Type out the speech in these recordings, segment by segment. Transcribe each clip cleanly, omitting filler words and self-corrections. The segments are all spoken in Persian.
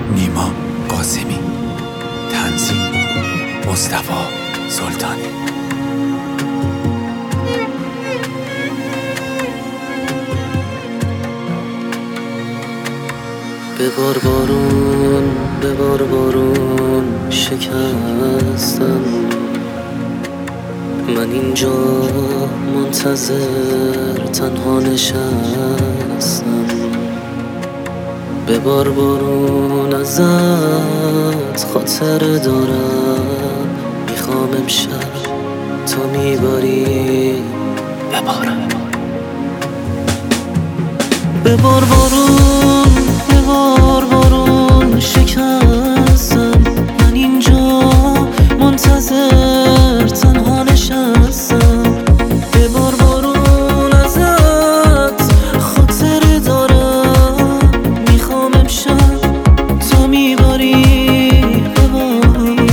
نیما قاسمی، تنظیم مصطفی سلطانی. ببار بارون، ببار بارون، شکستم من اینجا منتظر تنها نشستم. ببار بارون ازت خاطر دارم، میخوام امشب تا میباری ببارم. ببار بارون، ببار بارون، شکستم من اینجا منتظر تنها نشستم. ببار بارون ازت خاطر دارم، میخوام امشب تا میباری ببارم.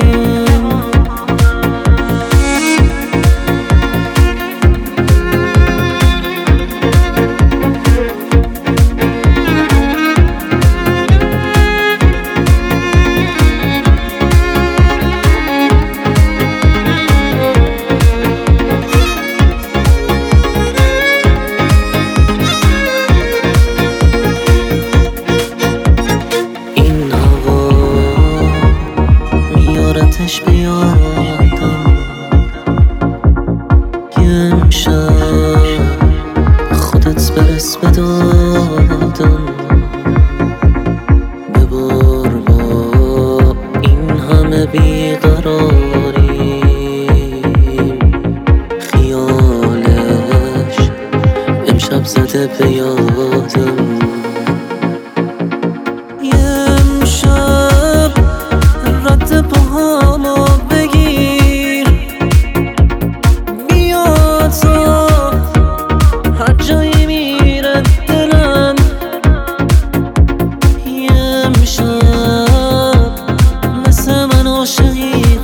آتش بیادم یه امشب خودت برس بدادم. ببار با این همه بیقراریم، خیالش امشب زده به یادم. پاهامو بگیر بیا تا هر جایی میره دلم. یه امشب مثل من عاشقی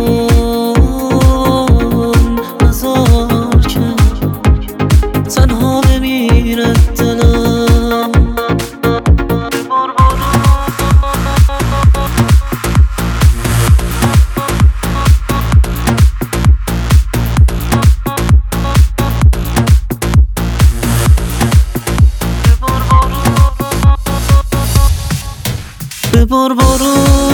کن، نذار که تنها بمیره دلم. ببار بارون